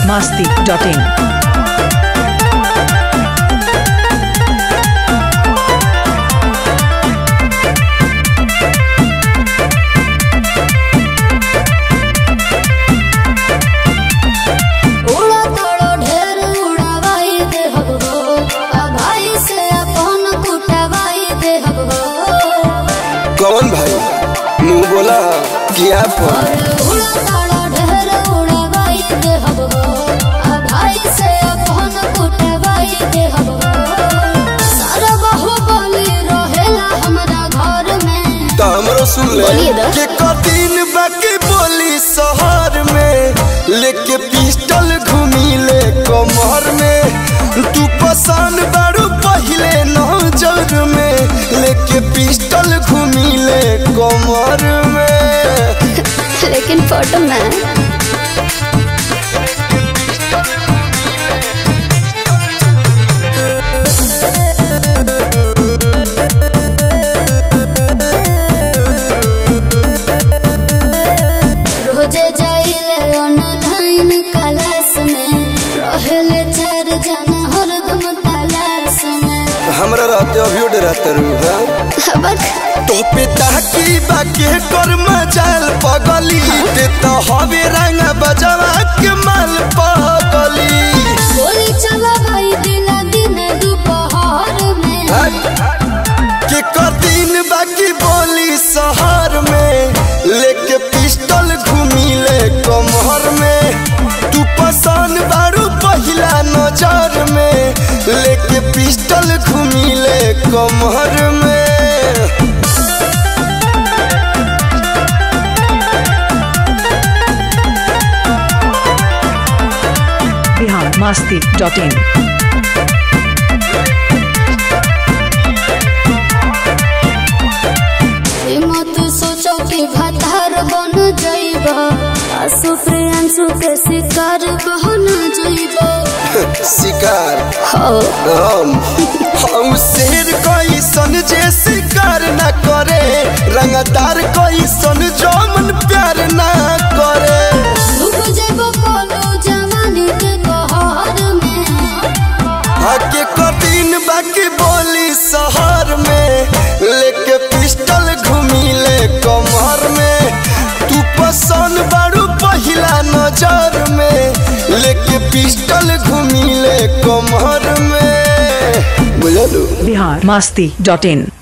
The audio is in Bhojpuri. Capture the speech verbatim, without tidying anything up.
masti dot in. कौन भाई मुँह बोला किया तो हमरो सुन ले के कठिन बाकी बोली शहर में लेके पिस्टल घूमी ले कमर में तू पसंद बारू पहले नजर में लेके पिस्टल घूमी ले कमर में लेकिन फोटो में रोजे जाइले ऑनलाइन क्लास में रहले चार जना हरदम तलाश में हमरा रहते अभी उड़ रहते रू है तो पिता की बाके कर मजाल पगली ते तो हवे रंग बजवा के माल पगली बोली चला भाई दिला दिन दोपहर में के कठिन बाकी बोली शहर में लेके पिस्टल घूमी ले कमर में तू पसंद बारू पहला नजर में लेके पिस्टल घूमी ले कमर में Bihar masti dot in. मत सोचो कि भतार बन जाइबा आसु प्रियांशु के शिकार बन जाइबा शिकार हो हम हम शेर कोई सन जे शिकार न करे रंगदार कोई सन जो मन प्यार न करे डूब जाइबो कोनो जवानी के कहर में आके कठिन बाकी बोली शहर में लेके पिस्टल घूमी ले कमर में तू पसंद बारू पहला नजर में लेके पिस्टल घूमी ले कमर में बुझलू Bihar masti dot in.